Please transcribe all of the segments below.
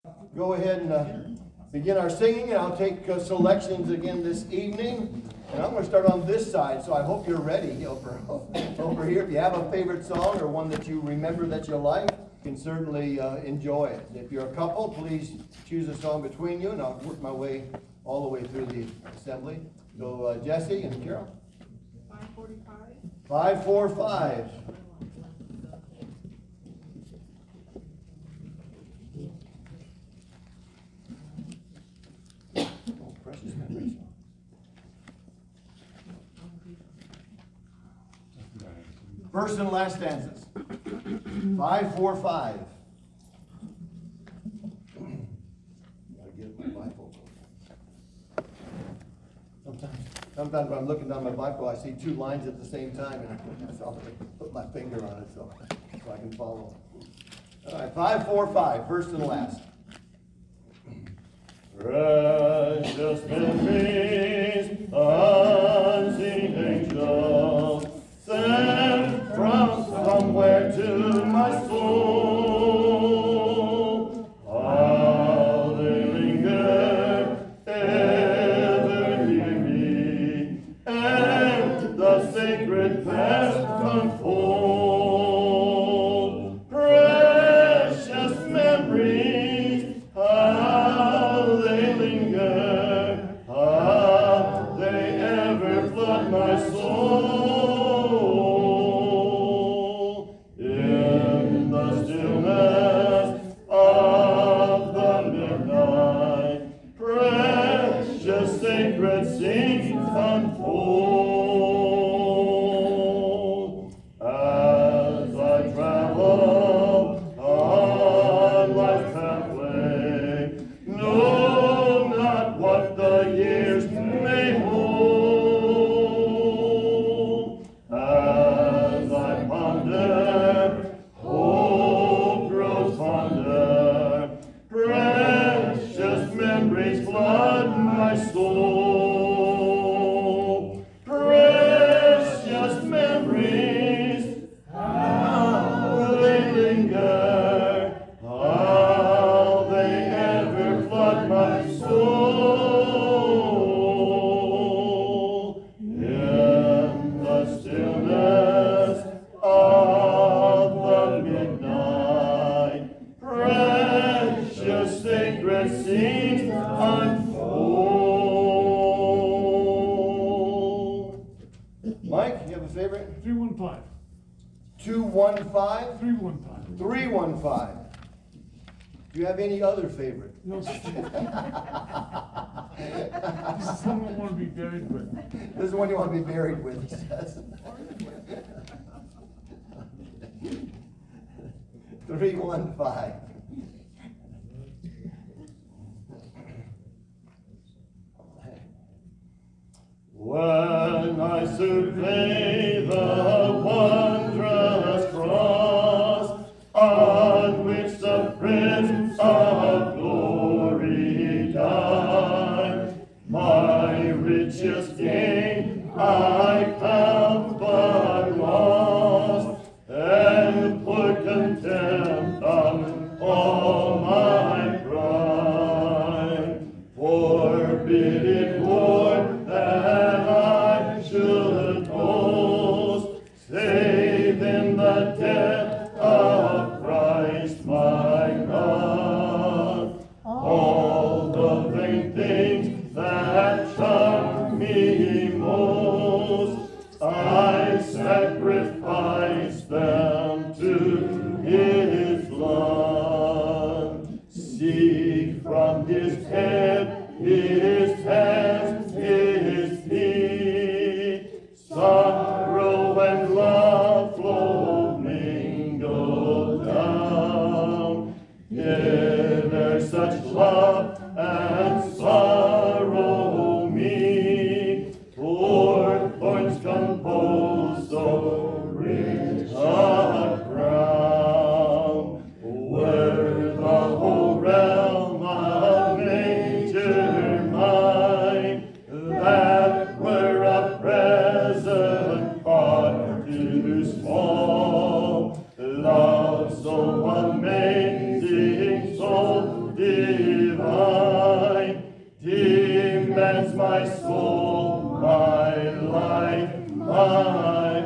go ahead and begin our singing, and I'll take selections again this evening. And I'm going to start on this side, so I hope you're ready over here. If you have a favorite song or one that you remember that you like, you can certainly enjoy it. If you're a couple, please choose a song between you, and I'll work my way all the way through the assembly. So Jesse and Carol. 545. 545. Oh, precious memories. First and last stanzas. 545. Gotta get my Bible. Sometimes when I'm looking down my Bible, I see two lines at the same time, and so I'll put my finger on it so I can follow. All right, 545, first and last. Precious memories, unseen angels, sent from somewhere to my soul. How they linger ever near me, and the sacred past unfold. Precious memories, how they linger, how they ever flood my soul. In the stillness of the midnight, precious sacred scenes unfold. As I travel on life's pathway, know not what the years may hold. As I ponder, hope grows fonder, precious memories flood my soul. Precious memories, how they linger, how they ever flood my soul. In the stillness of the midnight, precious sacred scenes unfold. Mike, you have a favorite? 315. 215? 315. 315. Do you have any other favorite? No, this is someone I want to be buried with. This is one you want to be buried with, he says. 315. When I survey the wondrous cross on which the Prince of Glory died, my richest gain I count but lost, and put contempt on all my pride. Forbid it, Lord, that I should boast, save in the death of Christ my God. All the vain things that charm me most, I sacrifice them to His blood. Seek from His head, His hands, His feet, sorrow and love flow mingled down. Hither such love and sorrow meet, for thorns compose so rich a crown. Were the whole realm of nature mine, that were a present far too small. Love so amazing, so dear. my soul, my life, my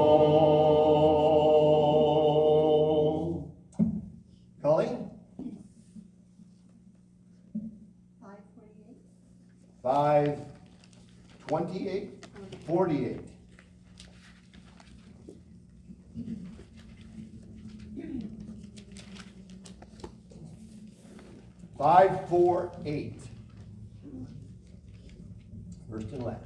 all. Colleen? 548. 528? 48. Five, 4, 8. First and last.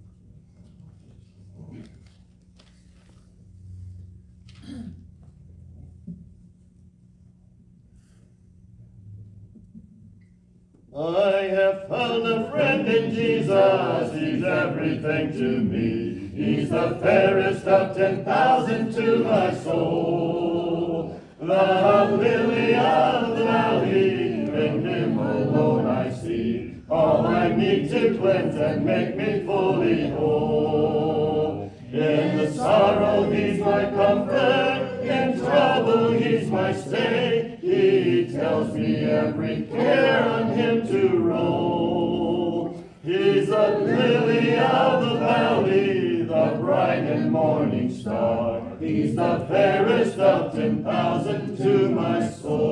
I have found a friend in Jesus, he's everything to me. He's the fairest of 10,000 to my soul. The lily of the valley, in him alone I see all I need to cleanse and make me fully whole. In the sorrow he's my comfort, in trouble he's my stay. He tells me every care on him to roll. He's a lily of the valley, the bright and morning star. He's the fairest of 10,000 to my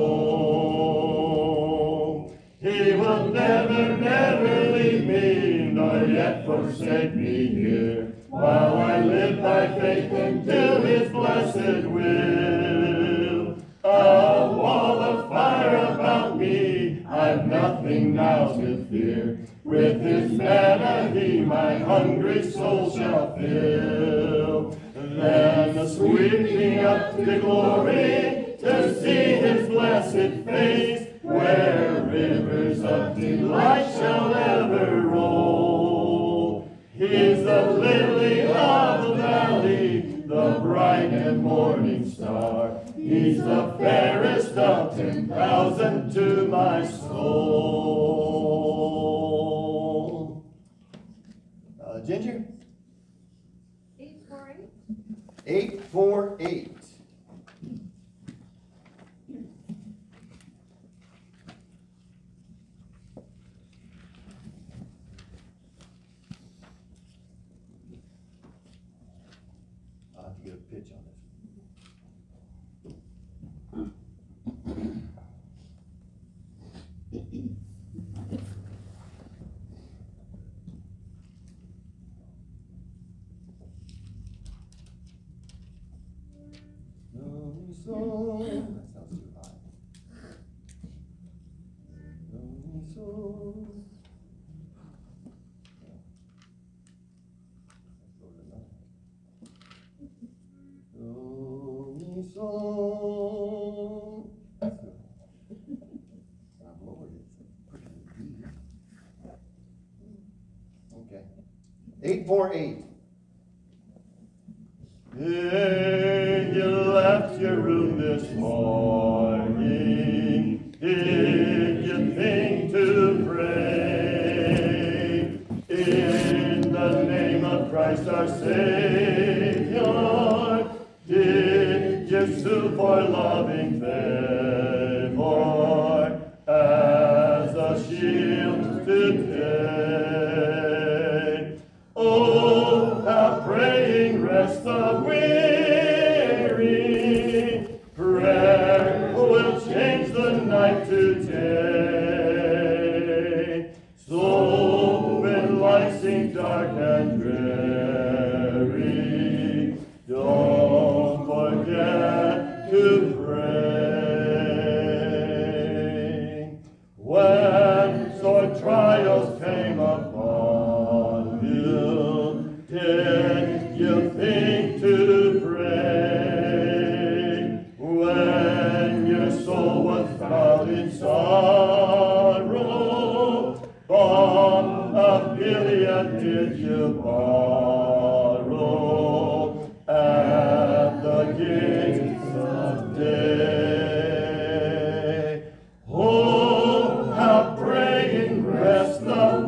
soul. He will never, never leave me, nor yet forsake me here, while I live by faith and do his blessed will. A wall of fire about me, I've nothing now to fear. With his manna he my hungry soul shall fill. Then the sweeping up to glory, to see his blessed face, where rivers of delight shall ever roll. He's the lily of the valley, the bright and morning star. He's the fairest of 10,000 to my soul. Ginger? 848. 848. I'll have to get a pitch on this. Lonely soul. That sounds too high. Lonely soul. Lonely soul. That's good. I've lowered it. Pretty deep. Okay. 848. Hey, you left your room this morning. Did you think to pray? In the name of Christ our Savior, did you sue for loving favor as a shield today? Oh, how praying rest the weary, prayer will change the night to day. So when life seems dark and dreary, don't forget to pray. When sore trials came upon you, did you think to pray? When your soul was found in sorrow, balm of Gilead did you borrow at the gates of day? Oh, how praying rest the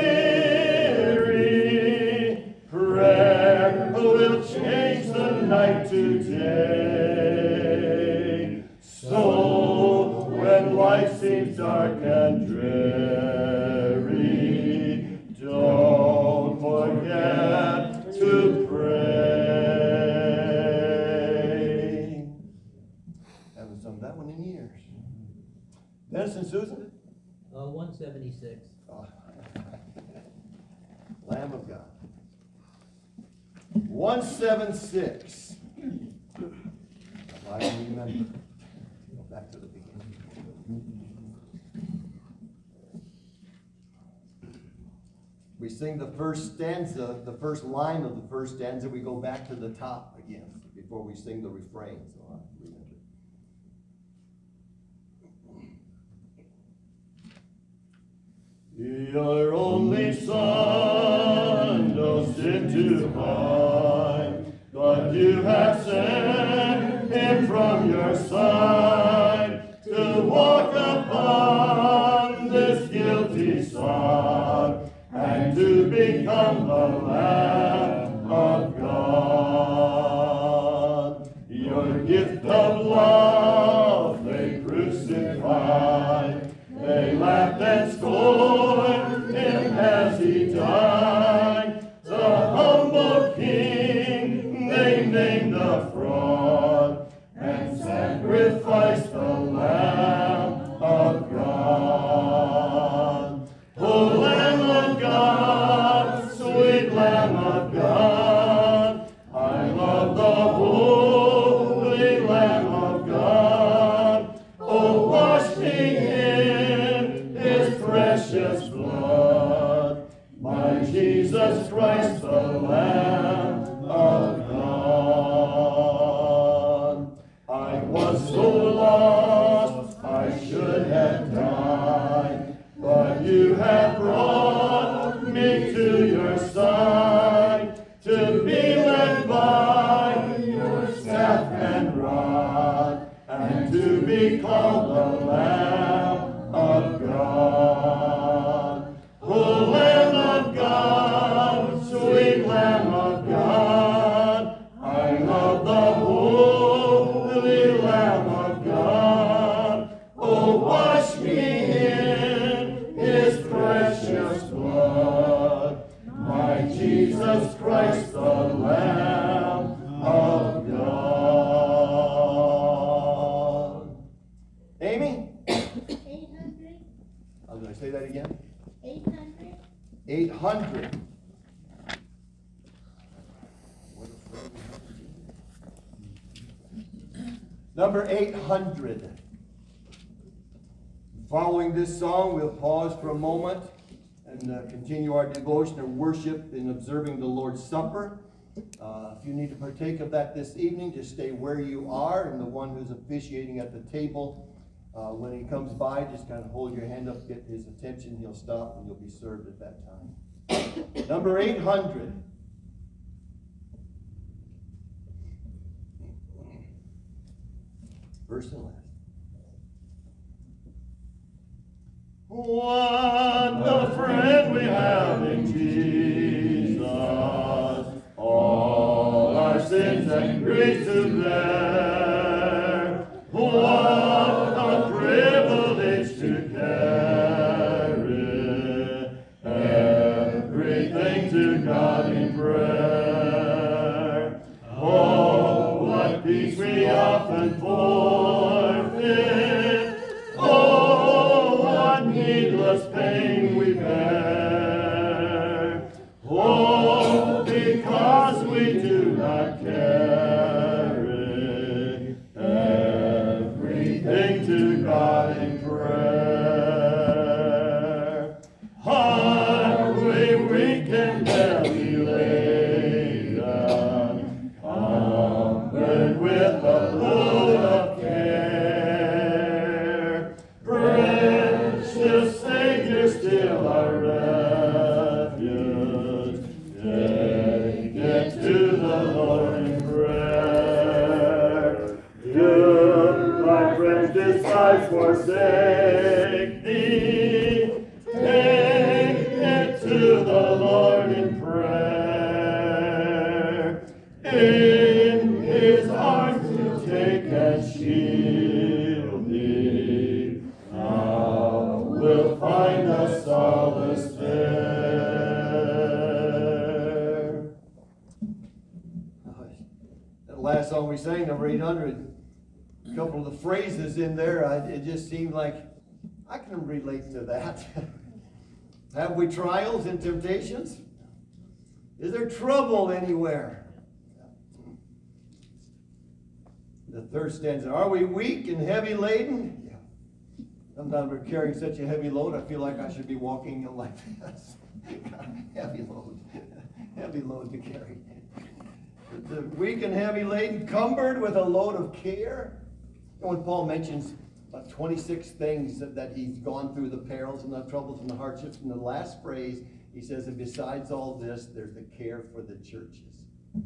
weary, prayer will change the night to day. So when life seems dark and dreary, don't selection, Susan? 176. Oh. Lamb of God. 176. I can remember. Go back to the beginning. We sing the first stanza, the first line of the first stanza. We go back to the top again before we sing the refrain. So I remember. Your only Son no sin to hide, but you have sent him from your side to walk upon this guilty sod and to become the Lamb of God. Your gift of love they crucified, they laughed and scorned him as he died. The humble king they named a fraud and sacrificed the Lamb of God. O Lamb of God, sweet Lamb of God, I love the holy Lamb of God. Oh, wash me in his precious blood, my Jesus Christ, the Lamb of God. I was so lost, I should have died, but you have brought me to your side, to be led by your staff and rod, and to be called the Lamb of God. O Lamb of God, sweet Lamb of God, I love the holy Lamb of God. Oh, wash me in his precious blood, my Jesus Christ, the Lamb of God. Amy? 800, I'm going to say that again. 800, 800. Number 800. Following this song, we'll pause for a moment and continue our devotion and worship in observing the Lord's Supper. If you need to partake of that this evening, just stay where you are, and the one who's officiating at the table, when he comes by, just kind of hold your hand up, get his attention. He'll stop, and you'll be served at that time. Number 800. First and last. What a friend we have in Jesus, all our sins and griefs to bear. What a privilege to carry everything to God in prayer. Oh, what peace we often forfeit. Oh, what needless pain we bear. Oh, because we do not carry everything to God in prayer. Are we weak and barely laden, cumbered with a load of care? Precious Savior, still our refuge, take it to the Lord in prayer. Do thy friends despise, forsake thee, take it to the Lord in prayer. In his arms he'll take and shield thee, thou wilt find a solace there. That last song we sang, number 800, a couple of the phrases in there, it just seemed like I can relate to that. Have we trials and temptations? Is there trouble anywhere? The third stanza, are we weak and heavy laden? Yeah. Sometimes we're carrying such a heavy load, I feel like I should be walking like this. Heavy load. Heavy load to carry. The weak and heavy laden, cumbered with a load of care. And when Paul mentions 26 things that he's gone through, the perils and the troubles and the hardships, in the last phrase, he says, and besides all this, there's the care for the churches.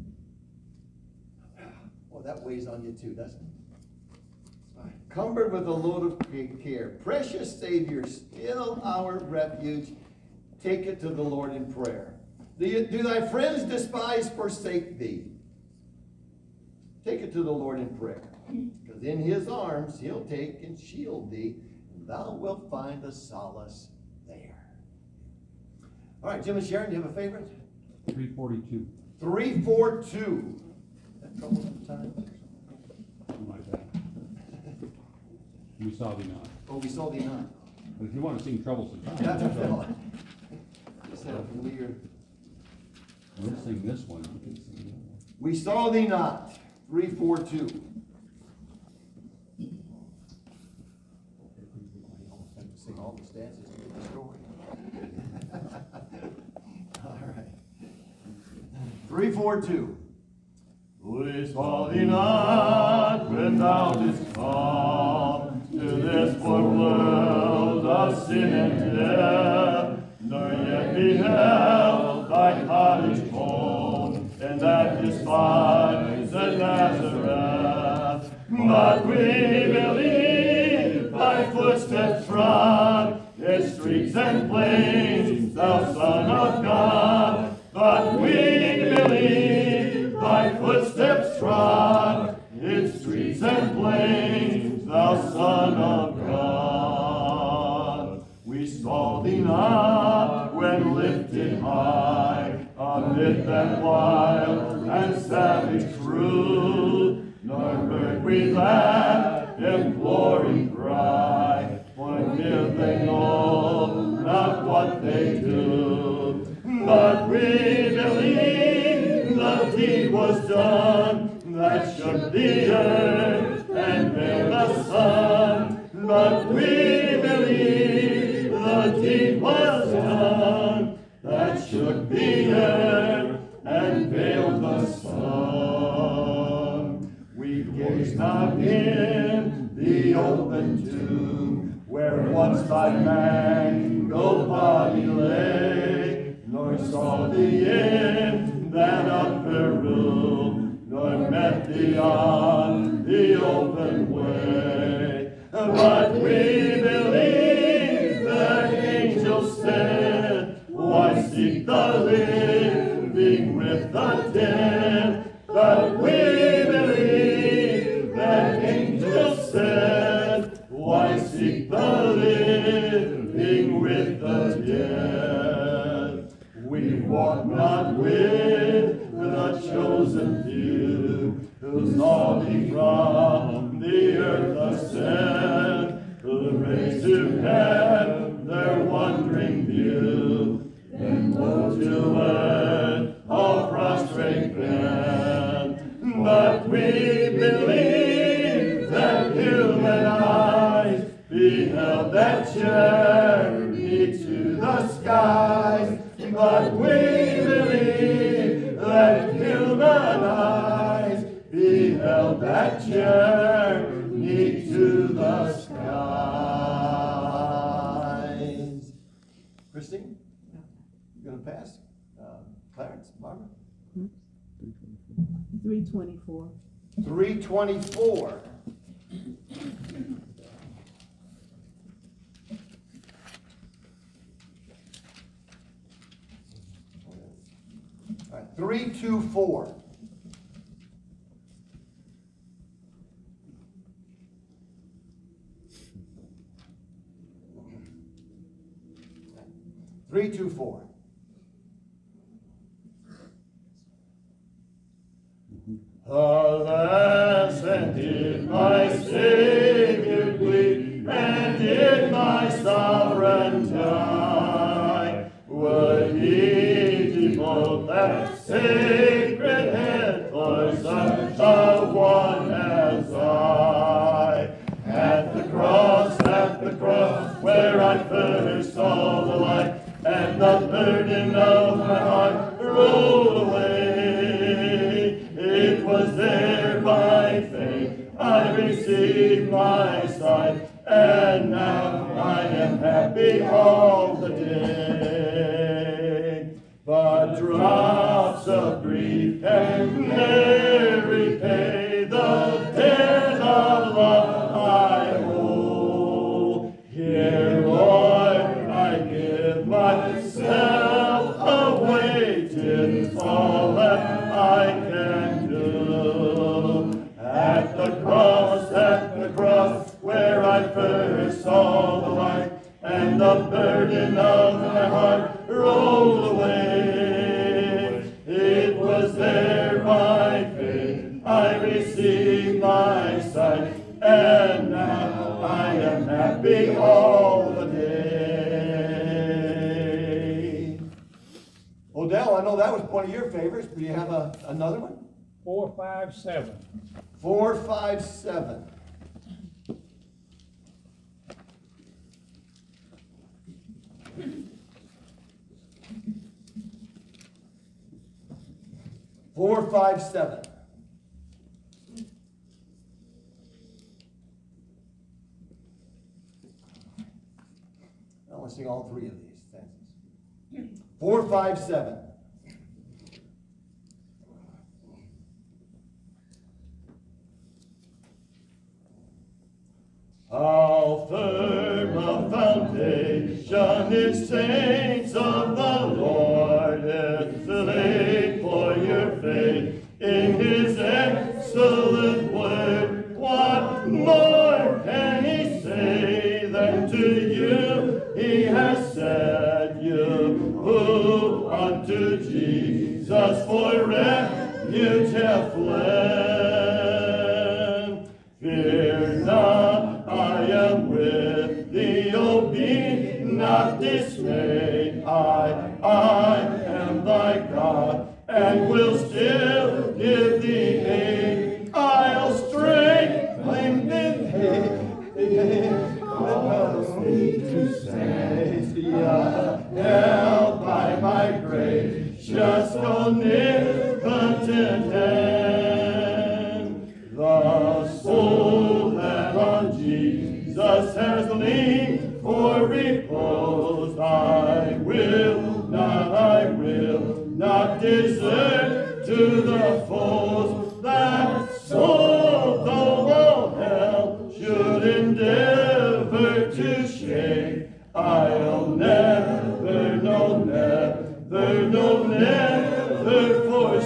Well, that weighs on you too, doesn't it? Cumbered with a load of care. Precious Savior, still our refuge. Take it to the Lord in prayer. Do thy friends despise, forsake thee? Take it to the Lord in prayer. Because in his arms he'll take and shield thee, and thou wilt find a solace there. All right, Jim and Sharon, do you have a favorite? 342. 342. That troublesome time? Something like that. We saw thee not. Oh, we saw thee not. But if you want to sing troublesome times, That's a fella. Just have a familiar. we'll sing this one. You can sing the other one. We saw thee not. 342. Sing all the stanzas to get the story. All right. 342. We saw thee not when thou didst come to this poor world of sin and death, nor yet beheld thy cottage home in that despised Nazareth. But we believe thy footsteps trod its streets and plains, thou Son of God. But we believe thy footsteps trod its streets and plains, thou Son of God. We saw thee not when lifted high amid that wild and savage crew, nor heard we that imploring cry, for near they know not what they do. But we believe the deed was done that shook the earth and veiled the sun. But we believe the deed was done that shook the earth and veiled the sun. We gazed not in the open tomb where once thy mangled body lay, nor saw thee in that upper room, nor met thee on the open way. But we believe that angels said, why seek the living with the dead? But we believe that angels said, why seek the living with the dead? We walk not with the chosen few, who saw thee from the earth ascend, who raised to heaven their wondering view, and woe to earth all prostrate bend. But we believe that human eyes beheld that journey to the skies. But we believe that human eyes beheld that journey to the skies. Christine, you gonna pass? Clarence, Barbara? 324. 324. All right, 324. Three, two, four. Alas, and did my Savior bleed, and did my that sacred head for such a one as I. At the cross, where I first saw the light, and the burden of my heart rolled away. It was there by faith I received my sight, and now I am happy all the day. But drops of grief can ne'er repay the debt of love I owe. Here, Lord, I give myself away, 'tis all that I can do. At the cross, where I first saw the light, and the burden of my heart rolled away. It was there by faith I received my sight, and now I am happy all the day. Odell, I know that was one of your favorites, but do you have another one? 457. 457. Four, five, seven. I want to sing all three of these stanzas. 4, 5, 7. How firm a foundation is, saints of the Lord, is laid for your faith in his excellent word. What more can he say than to you he has said, you who unto Jesus for refuge have fled? Fear not, I am with thee, O be not dismayed. I am thy God, and will still give thee aid. I'll strengthen thee, cause me to safety, held by my gracious omnipotent hand. The soul that on Jesus has leaned for repose, I will not desert to the foes. That soul, though all hell should endeavor to shake, I'll never, no, never, no, never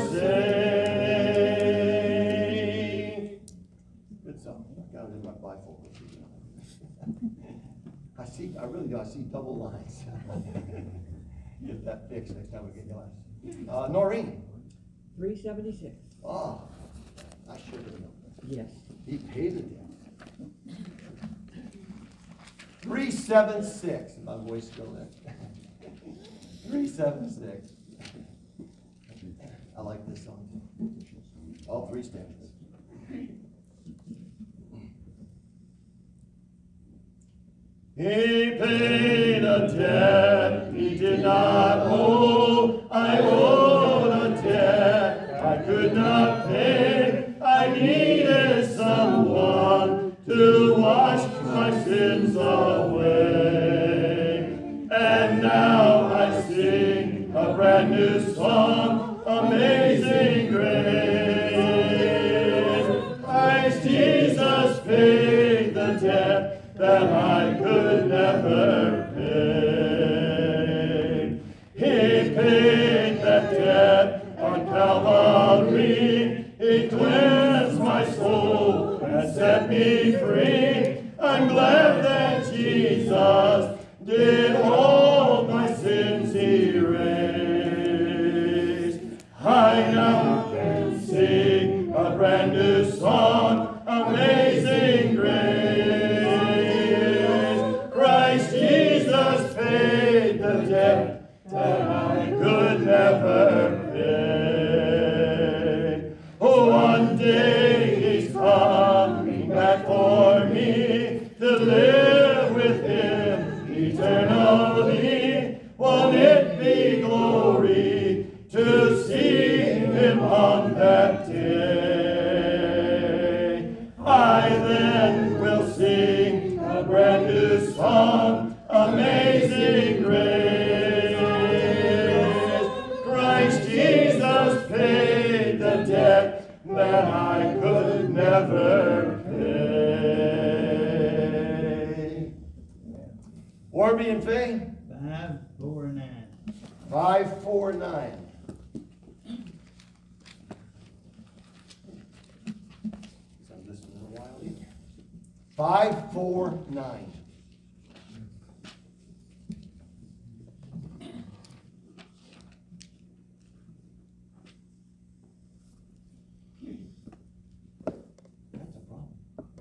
forsake. Good song. I got it in my bifold. I really do. I see double lines. Get that fixed next time we get yours. Noreen. 376. Oh, I should have known. Yes. He paid the debt. 376. My voice still there. 376. I like this song. All three stanzas. He paid a debt he did not owe. I owed a debt I could not pay. I needed someone to wash my sins away. And now I sing a brand new song, Amazing Grace. Christ Jesus paid the debt that I could never pay. He paid that debt on Calvary. He cleansed my soul and set me free. I'm glad that Jesus did all my sins erase. eternally. Won't it be glory to see him on that day? I then will sing a brand new song, Amazing Grace. Christ Jesus paid the debt that I could never pay. Warby and Fay, 549. 549. I've listened in a while either. 549. That's a problem.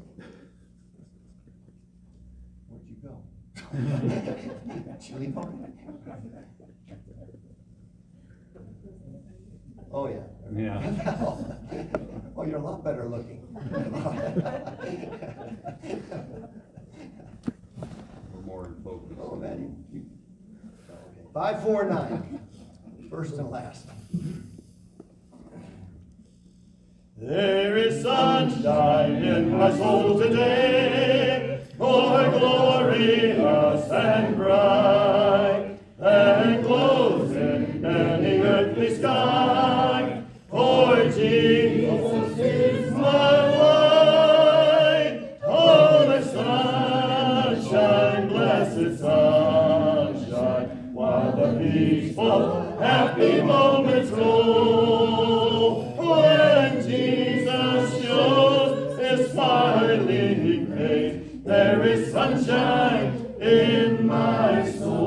Where'd you go? Chili party? Oh, yeah. Yeah. Oh, you're a lot better looking. We're more in focus. Oh, man, you. Okay. 549, first and last. There is sunshine in my soul today, more glorious and bright, than glows in any earthly sky. For Jesus is my light. Oh, the sunshine, blessed sunshine, while the peaceful, happy moments roll. When Jesus shows his smiling face, there is sunshine in my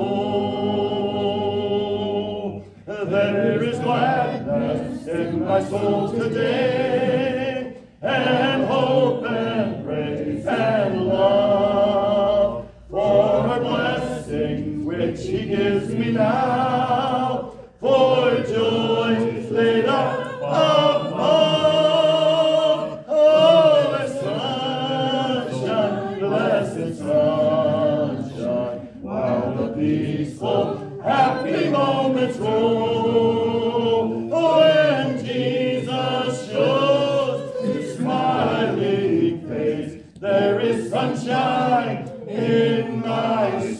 soul. There is gladness in my soul today, and hope and praise and love for her blessings which he gives me now, for joys laid up above. Oh, the sunshine, blessed sunshine, while the peaceful, happy moments roll. When Jesus shows his smiling face, there is sunshine in my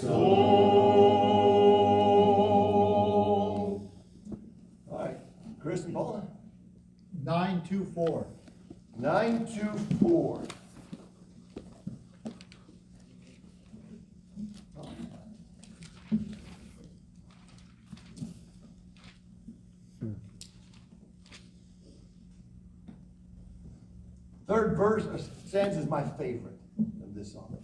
soul. All right, Chris and Paula? 924. 924. Third verse stanza is my favorite of this song.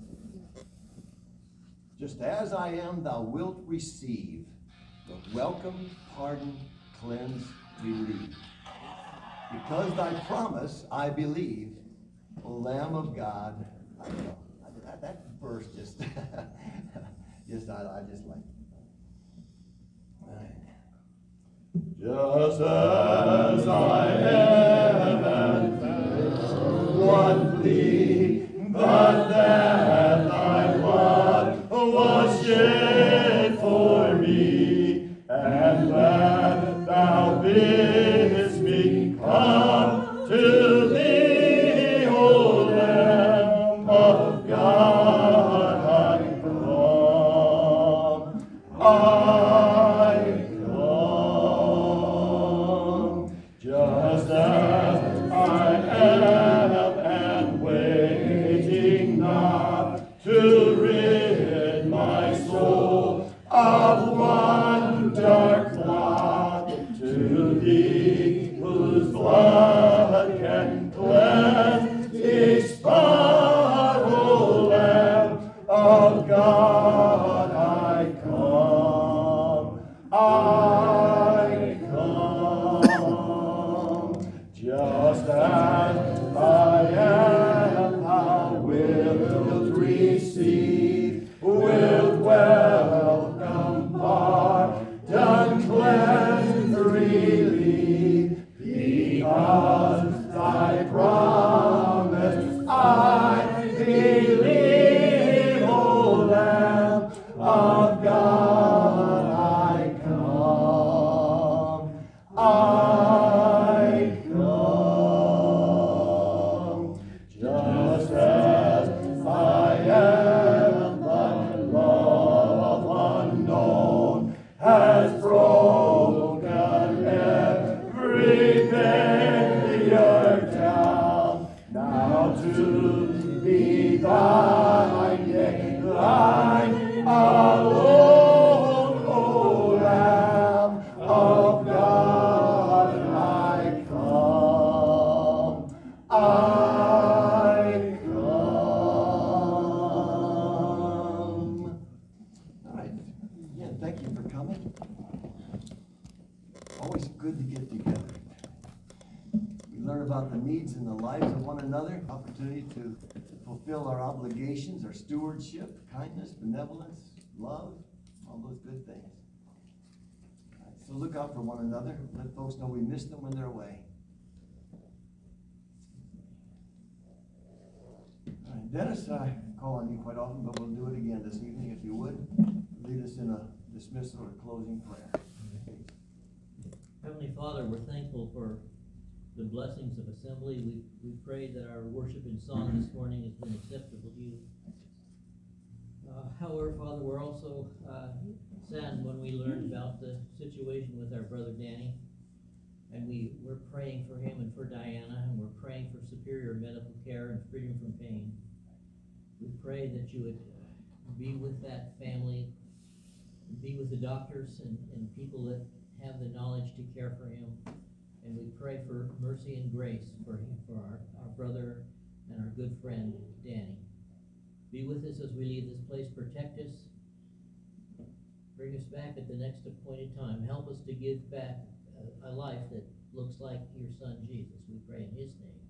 Just as I am, thou wilt receive the welcome, pardon, cleanse, relieve. Because thy promise I believe, O Lamb of God. I don't know. That verse just, I just like it. All right. Just as I am, and one plea, but that thy blood was shed for me, and that thou bidst me come to thee, O Lamb of God, I come. Just as I am, and waiting not to rid my soul of one dark blot, to thee whose blood can cleanse each spot, O Lamb of God, I come. I come. Just as I am, thou wilt receive, wilt welcome, pardon, cleanse, relieve, because thy promise I believe, O Lamb of of God I come. I come. Just as I am, the love unknown has broken every barrier down. Now to be thine, yea, thine alone, O Lamb of God, I come. I come. All right. Again, thank you for coming. Always good to get together. We learn about the needs and the lives of one another, opportunity to fulfill our obligations, our stewardship, kindness, benevolence, love, all those good things. All right, so look out for one another. Let folks know we miss them when they're away. All right, Dennis, I call on you quite often, but we'll do it again this evening if you would. Lead us in a dismissal or closing prayer. Heavenly Father, we're thankful for the blessings of assembly. We pray that our worship and song this morning has been acceptable to you. However, Father, we're also saddened when we learned about the situation with our brother Danny. And we're praying for him and for Diana, and we're praying for superior medical care and freedom from pain. We pray that you would be with that family, be with the doctors and people that have the knowledge to care for him. And we pray for mercy and grace for him, for our brother and our good friend, Danny. Be with us as we leave this place. Protect us. Bring us back at the next appointed time. Help us to give back a life that looks like your son Jesus. We pray in his name.